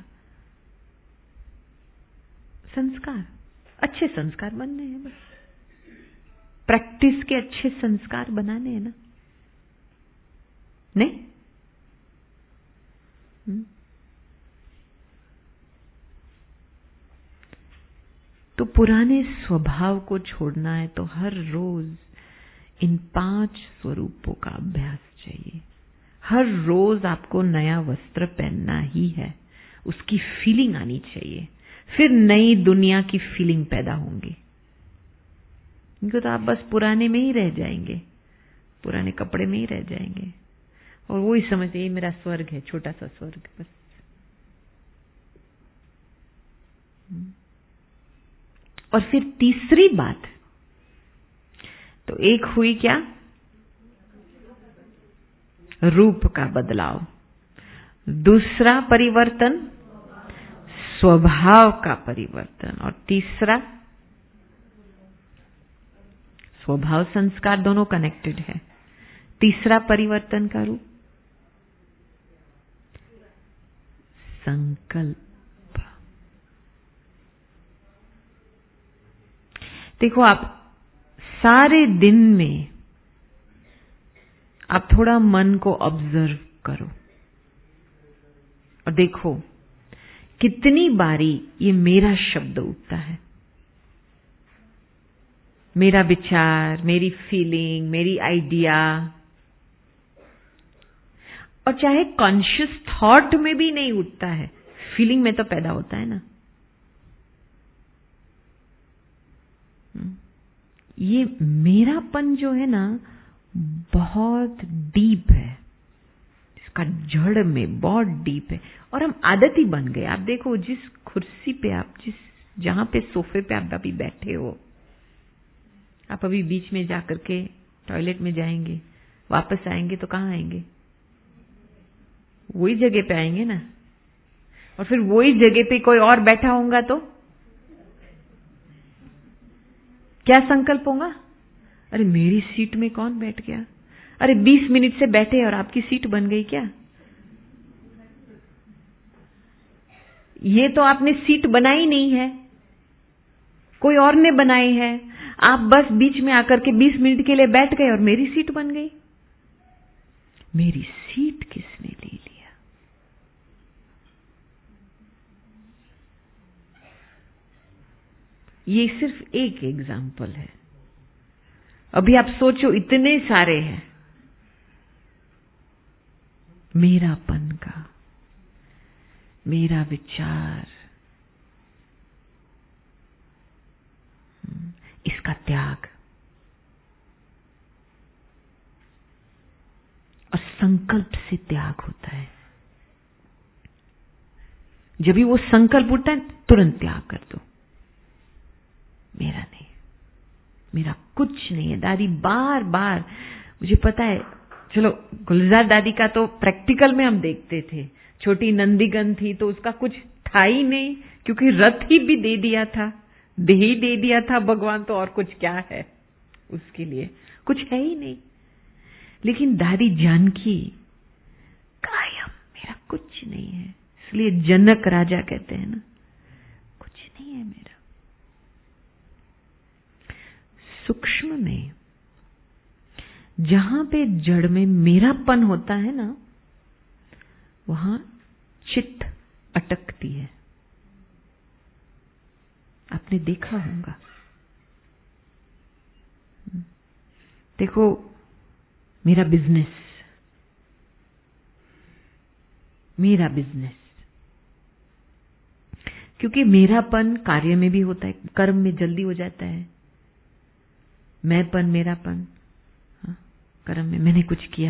संस्कार, अच्छे संस्कार बनने हैं, बस प्रैक्टिस के अच्छे संस्कार बनाने हैं ना, नहीं? हुँ? तो पुराने स्वभाव को छोड़ना है तो हर रोज इन पांच स्वरूपों का अभ्यास चाहिए। हर रोज आपको नया वस्त्र पहनना ही है, उसकी फीलिंग आनी चाहिए, फिर नई दुनिया की फीलिंग पैदा होंगी। इनको तो आप बस पुराने में ही रह जाएंगे, पुराने कपड़े में ही रह जाएंगे और वो ही समझते ये मेरा स्वर्ग है, छोटा सा स्वर्ग बस। और फिर तीसरी बात, तो एक हुई क्या? रूप का बदलाव। दूसरा परिवर्तन स्वभाव का परिवर्तन, और तीसरा स्वभाव संस्कार दोनों कनेक्टेड है। तीसरा परिवर्तन का रूप संकल्प। देखो, आप सारे दिन में आप थोड़ा मन को ऑब्जर्व करो और देखो कितनी बारी ये मेरा शब्द उठता है, मेरा विचार, मेरी फीलिंग, मेरी आइडिया। और चाहे कॉन्शियस थॉट में भी नहीं उठता है, फीलिंग में तो पैदा होता है ना। ये मेरापन जो है ना बहुत डीप है, इसका जड़ में बहुत डीप है और हम आदत ही बन गए। आप देखो, जिस कुर्सी पे आप, जिस जहां पे सोफे पे आप अभी बैठे हो, आप अभी बीच में जाकर के टॉयलेट में जाएंगे, वापस आएंगे तो कहां आएंगे? वही जगह पे आएंगे ना। और फिर वही जगह पे कोई और बैठा होगा तो क्या संकल्प होगा? अरे मेरी सीट में कौन बैठ गया? अरे बीस मिनट से बैठे और आपकी सीट बन गई क्या? ये तो आपने सीट बनाई नहीं है, कोई और ने बनाई है। आप बस बीच में आकर के बीस मिनट के लिए बैठ गए और मेरी सीट बन गई। मेरी सीट किसने ले लिया? ये सिर्फ एक एग्जाम्पल है। अभी आप सोचो, इतने सारे हैं मेरापन का, मेरा विचार, इसका त्याग और संकल्प से त्याग होता है। जब भी वो संकल्प उठता है तुरंत त्याग कर दो। मेरा नहीं, मेरा कुछ नहीं है। दादी बार बार, मुझे पता है, चलो गुलजार दादी का तो प्रैक्टिकल में हम देखते थे। छोटी नंदीगन थी तो उसका कुछ था ही नहीं, क्योंकि रथ ही भी दे दिया था, दे ही दे दिया था भगवान, तो और कुछ क्या है उसके लिए? कुछ है ही नहीं। लेकिन दादी जानकी कायम, मेरा कुछ नहीं है। इसलिए जनक राजा कहते हैं ना, कुछ नहीं है मेरा। सूक्ष्म में जहां पे जड़ में मेरापन होता है ना, वहां चित्त अटकती है। आपने देखा होगा। देखो, मेरा बिजनेस, मेरा बिजनेस, क्योंकि मेरापन कार्य में भी होता है, कर्म में जल्दी हो जाता है। मैंपन, मेरापन, हाँ, कर्म में मैंने कुछ किया,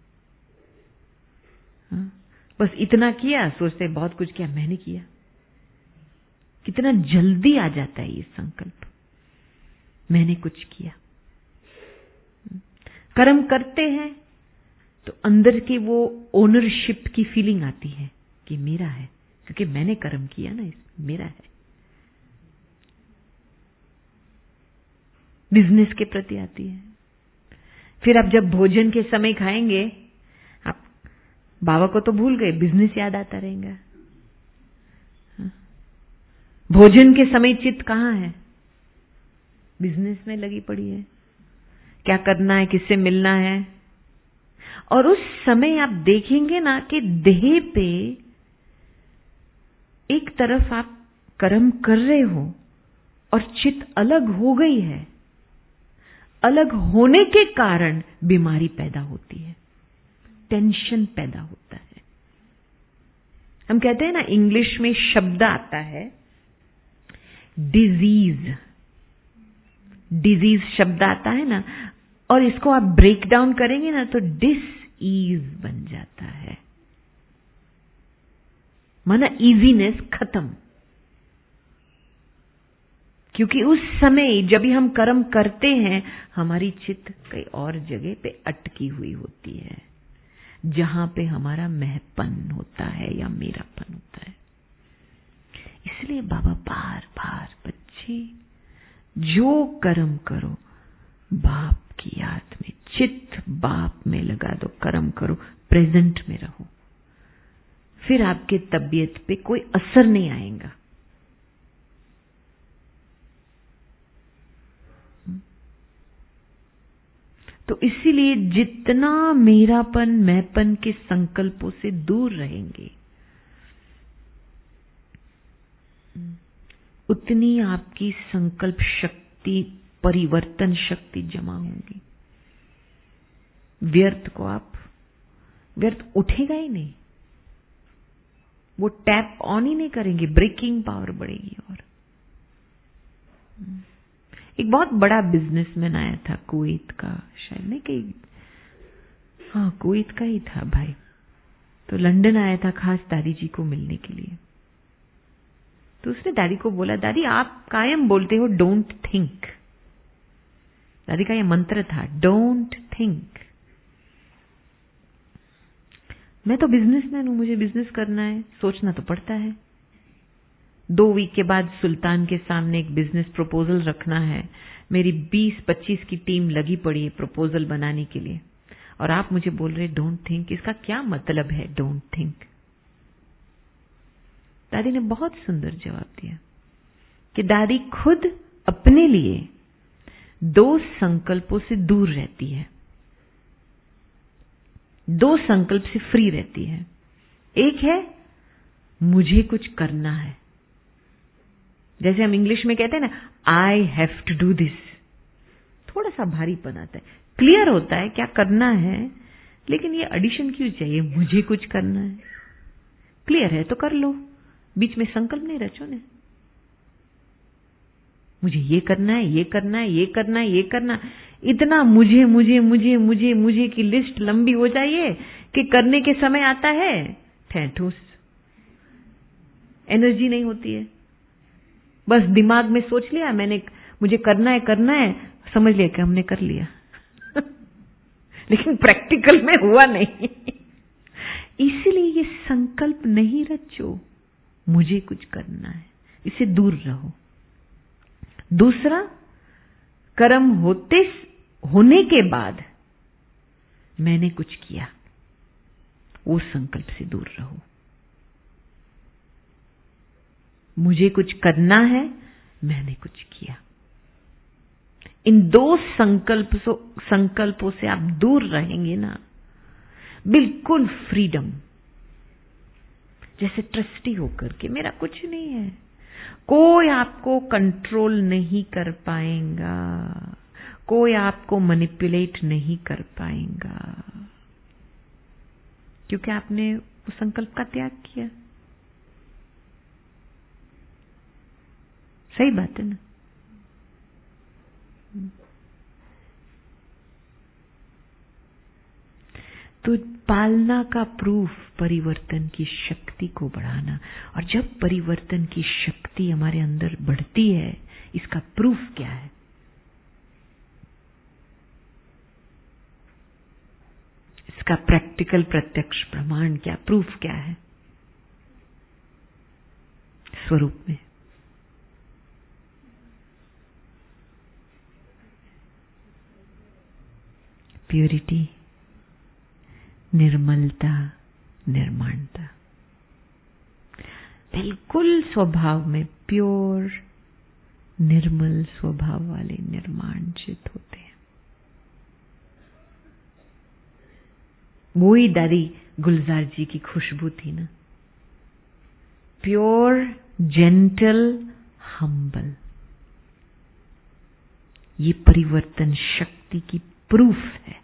हाँ, बस इतना किया, सोचते बहुत कुछ किया, मैंने किया। कितना जल्दी आ जाता है ये संकल्प, मैंने कुछ किया। कर्म करते हैं, तो अंदर की वो ओनरशिप की फीलिंग आती है कि मेरा है, क्योंकि मैंने कर्म किया ना, इस मेरा है। बिजनेस के प्रति आती है। फिर आप जब भोजन के समय खाएंगे, आप बाबा को तो भूल गए, बिजनेस याद आता रहेगा। भोजन के समय चित्त कहां है? बिजनेस में लगी पड़ी है, क्या करना है, किससे मिलना है। और उस समय आप देखेंगे ना कि देह पे एक तरफ आप कर्म कर रहे हो और चित्त अलग हो गई है। अलग होने के कारण बीमारी पैदा होती है, टेंशन पैदा होता है। हम कहते हैं ना, इंग्लिश में शब्द आता है डिजीज। डिजीज शब्द आता है ना, और इसको आप ब्रेक डाउन करेंगे ना तो डिस ईज बन जाता है, माना इजीनेस खत्म। क्योंकि उस समय जब भी हम कर्म करते हैं, हमारी चित्त कई और जगह पे अटकी हुई होती है, जहां पे हमारा महपन होता है या मेरापन होता है। इसलिए बाबा बार बार, बच्चे जो कर्म करो बाप की याद में, चित्त बाप में लगा दो, कर्म करो, प्रेजेंट में रहो, फिर आपके तबीयत पे कोई असर नहीं आएगा। तो इसीलिए जितना मेरापन, मैंपन के संकल्पों से दूर रहेंगे, उतनी आपकी संकल्प शक्ति, परिवर्तन शक्ति जमा होगी। व्यर्थ को आप, व्यर्थ उठेगा ही नहीं, वो टैप ऑन ही नहीं करेंगे, ब्रेकिंग पावर बढ़ेगी। और एक बहुत बड़ा बिजनेसमैन आया था कुवैत का, शायद नहीं कहीं, हाँ कुवैत का ही था भाई। तो लंदन आया था खास दादी जी को मिलने के लिए। तो उसने दादी को बोला, दादी आप कायम बोलते हो डोंट थिंक। दादी का ये मंत्र था, डोंट थिंक। मैं तो बिजनेसमैन हूं, मुझे बिजनेस करना है, सोचना तो पड़ता है। दो वीक के बाद सुल्तान के सामने एक बिजनेस प्रपोजल रखना है। मेरी बीस पच्चीस की टीम लगी पड़ी है प्रपोजल बनाने के लिए, और आप मुझे बोल रहे डोंट थिंक। इसका क्या मतलब है डोंट थिंक? दादी ने बहुत सुंदर जवाब दिया कि दादी खुद अपने लिए दो संकल्पों से दूर रहती है, दो संकल्प से फ्री रहती है। एक है मुझे कुछ करना है, जैसे हम इंग्लिश में कहते हैं ना, I have to do this. थोड़ा सा भारीपन आता है, क्लियर होता है क्या करना है, लेकिन ये एडिशन क्यों चाहिए, मुझे कुछ करना है। क्लियर है तो कर लो, बीच में संकल्प नहीं रचो ने। मुझे ये करना है, ये करना है, ये करना है, ये करना। इतना मुझे मुझे मुझे मुझे मुझे की लिस्ट लंबी हो जाइए कि करने के समय आता है ठूस, एनर्जी नहीं होती है। बस दिमाग में सोच लिया मैंने, मुझे करना है करना है, समझ लिया कि हमने कर लिया लेकिन प्रैक्टिकल में हुआ नहीं। इसलिए ये संकल्प नहीं रचो, मुझे कुछ करना है, इससे दूर रहो। दूसरा, कर्म होते होने के बाद मैंने कुछ किया, वो संकल्प से दूर रहो। मुझे कुछ करना है, मैंने कुछ किया। इन दो संकल्प संकल्पों से आप दूर रहेंगे ना, बिल्कुल फ्रीडम, जैसे ट्रस्टी होकर के मेरा कुछ नहीं है, कोई आपको कंट्रोल नहीं कर पाएगा, कोई आपको मैनिपुलेट नहीं कर पाएगा, क्योंकि आपने उस संकल्प का त्याग किया। सही बात है ना? तो पालना का प्रूफ परिवर्तन की शक्ति को बढ़ाना, और जब परिवर्तन की शक्ति हमारे अंदर बढ़ती है, इसका प्रूफ क्या है? इस इसका प्रैक्टिकल प्रत्यक्ष प्रमाण क्या, प्रूफ क्या है? स्वरूप में प्योरिटी, निर्मलता, निर्माणता, बिल्कुल स्वभाव में प्योर निर्मल स्वभाव वाले निर्माणचित होते हैं। वही दादी गुलजार जी की खुशबू थी ना, प्योर जेंटल हम्बल। ये परिवर्तन शक्ति की प्रूफ है।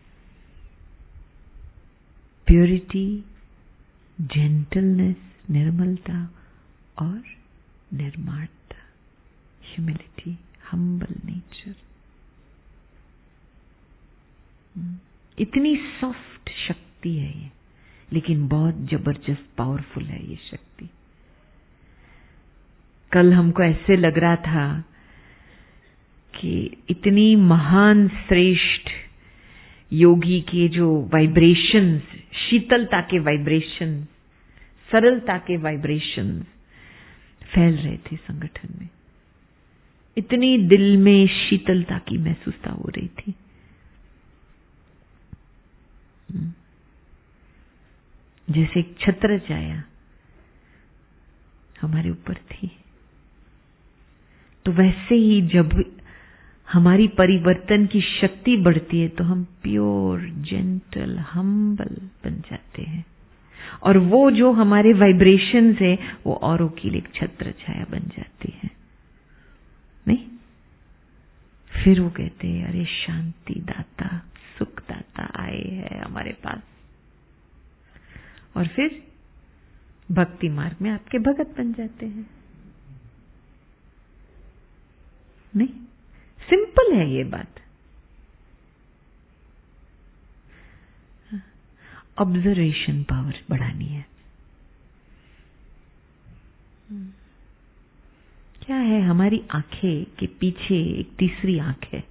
प्योरिटी, जेंटलनेस, निर्मलता और निर्माणता, ह्यूमिलिटी, हम्बल नेचर। इतनी सॉफ्ट शक्ति है ये, लेकिन बहुत जबरदस्त पावरफुल है ये शक्ति। कल हमको ऐसे लग रहा था कि इतनी महान श्रेष्ठ योगी के जो वाइब्रेशंस, शीतलता के वाइब्रेशंस, सरलता के वाइब्रेशंस फैल रहे थे संगठन में। इतनी दिल में शीतलता की महसूसता हो रही थी। जैसे एक छत्र छाया हमारे ऊपर थी। तो वैसे ही जब हमारी परिवर्तन की शक्ति बढ़ती है तो हम प्योर, जेंटल, हम्बल बन जाते हैं, और वो जो हमारे वाइब्रेशंस है वो औरों के लिए एक छत्र छाया बन जाती है। नहीं? फिर वो कहते हैं, अरे शांति दाता, सुख दाता आए हैं हमारे पास, और फिर भक्ति मार्ग में आपके भगत बन जाते हैं। नहीं? सिंपल है ये बात। ऑब्जर्वेशन पावर बढ़ानी है। क्या है, हमारी आंखें के पीछे एक तीसरी आंख है।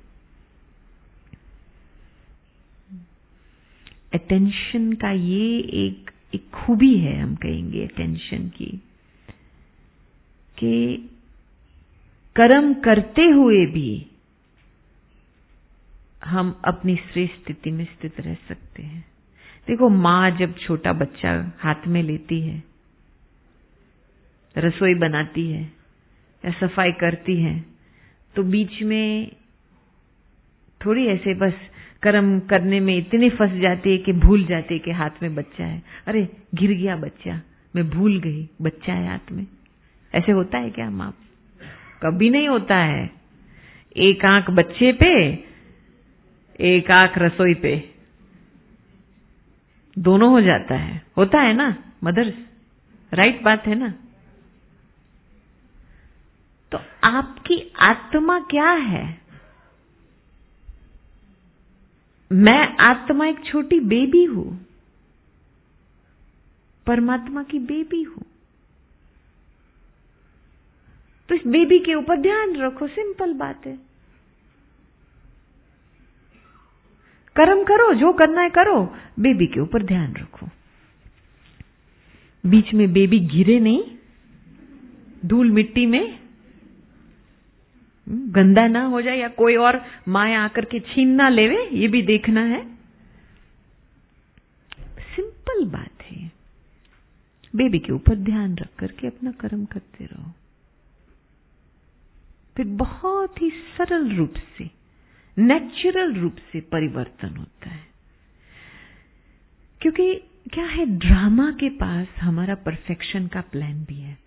अटेंशन का ये एक एक खूबी है, हम कहेंगे अटेंशन की, कि कर्म करते हुए भी हम अपनी श्रेष्ठ स्थिति में स्थित रह सकते हैं। देखो, माँ जब छोटा बच्चा हाथ में लेती है, रसोई बनाती है या सफाई करती है, तो बीच में थोड़ी ऐसे बस कर्म करने में इतनी फंस जाती है कि भूल जाती है कि हाथ में बच्चा है। अरे गिर गया बच्चा, मैं भूल गई बच्चा है हाथ में। ऐसे होता है क्या माँ? कभी नहीं होता है। एक आंख बच्चे पे, एक आंख रसोई पे, दोनों हो जाता है। होता है ना मदर्स? राइट बात है ना? तो आपकी आत्मा क्या है? मैं आत्मा एक छोटी बेबी हूं, परमात्मा की बेबी हूं। तो इस बेबी के ऊपर ध्यान रखो, सिंपल बात है। कर्म करो, जो करना है करो, बेबी के ऊपर ध्यान रखो। बीच में बेबी गिरे नहीं, धूल मिट्टी में गंदा ना हो जाए, या कोई और माया आकर के छीन ना लेवे, ये भी देखना है। सिंपल बात है। बेबी के ऊपर ध्यान रख करके अपना कर्म करते रहो, फिर बहुत ही सरल रूप से, नेचुरल रूप से परिवर्तन होता है। क्योंकि क्या है, ड्रामा के पास हमारा परफेक्शन का प्लान भी है।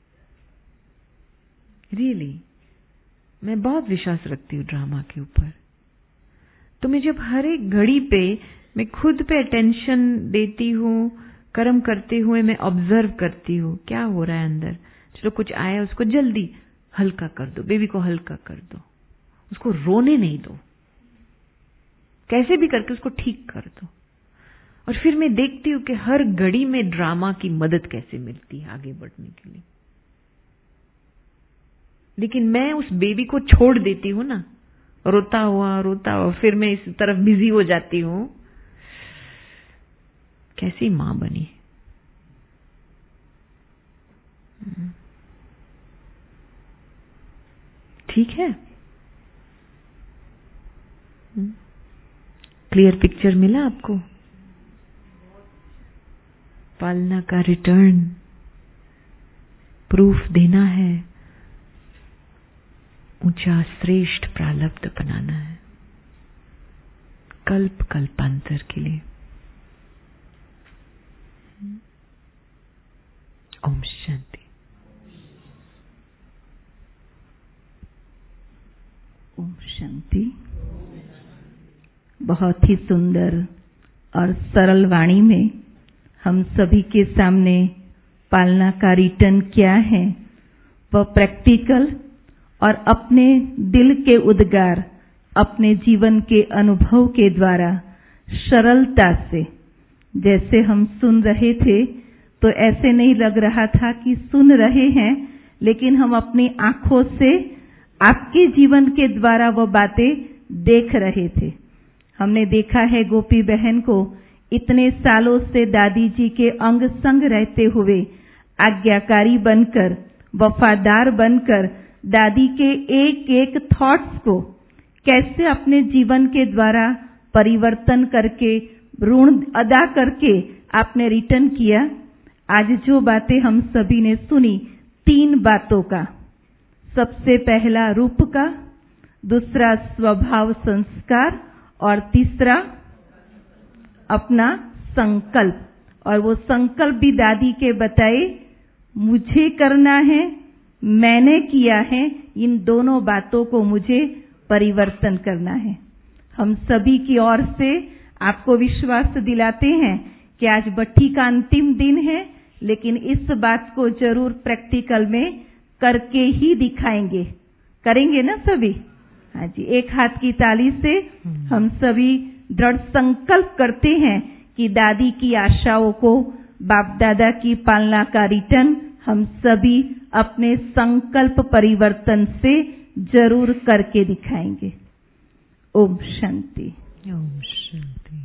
रियली really, मैं बहुत विश्वास रखती हूँ ड्रामा के ऊपर। तो मैं जब हर एक घड़ी पे मैं खुद पे अटेंशन देती हूँ, कर्म करते हुए मैं ऑब्जर्व करती हूँ क्या हो रहा है अंदर। चलो कुछ आया, उसको जल्दी हल्का कर दो, बेबी को हल्का कर दो, उसको रोने नहीं दो, कैसे भी करके उसको ठीक कर दो। और फिर मैं देखती हूँ कि हर घड़ी में ड्रामा की मदद कैसे मिलती है आगे बढ़ने के लिए। लेकिन मैं उस बेबी को छोड़ देती हूँ ना, रोता हुआ रोता हुआ, फिर मैं इस तरफ बिजी हो जाती हूँ, कैसी मां बनी। ठीक है, क्लियर पिक्चर मिला आपको? पालना का रिटर्न, प्रूफ देना है, ऊंचा श्रेष्ठ प्रारब्ध बनाना है कल्प कल्पांतर के लिए। ओम शांति। ओम शांति। बहुत ही सुंदर और सरल वाणी में हम सभी के सामने पालना का रिटर्न क्या है वह प्रैक्टिकल और अपने दिल के उद्गार, अपने जीवन के अनुभव के द्वारा सरलता से, जैसे हम सुन रहे थे तो ऐसे नहीं लग रहा था कि सुन रहे हैं, लेकिन हम अपनी आंखों से आपके जीवन के द्वारा वो बातें देख रहे थे। हमने देखा है गोपी बहन को इतने सालों से दादी जी के अंग संग रहते हुए आज्ञाकारी बनकर, वफादार बनकर दादी के एक एक थॉट्स को कैसे अपने जीवन के द्वारा परिवर्तन करके, ऋण अदा करके आपने रिटर्न किया। आज जो बातें हम सभी ने सुनी, तीन बातों का, सबसे पहला रूप का, दूसरा स्वभाव संस्कार और तीसरा अपना संकल्प। और वो संकल्प भी दादी के बताए, मुझे करना है, मैंने किया है, इन दोनों बातों को मुझे परिवर्तन करना है। हम सभी की ओर से आपको विश्वास दिलाते हैं कि आज भट्टी का अंतिम दिन है, लेकिन इस बात को जरूर प्रैक्टिकल में करके ही दिखाएंगे। करेंगे ना सभी? हाँ जी, एक हाथ की ताली से हम सभी दृढ़ संकल्प करते हैं कि दादी की आशाओं को, बाप दादा की पालना का रिटर्न हम सभी अपने संकल्प परिवर्तन से जरूर करके दिखाएंगे। ओम शांति। ओम शांति।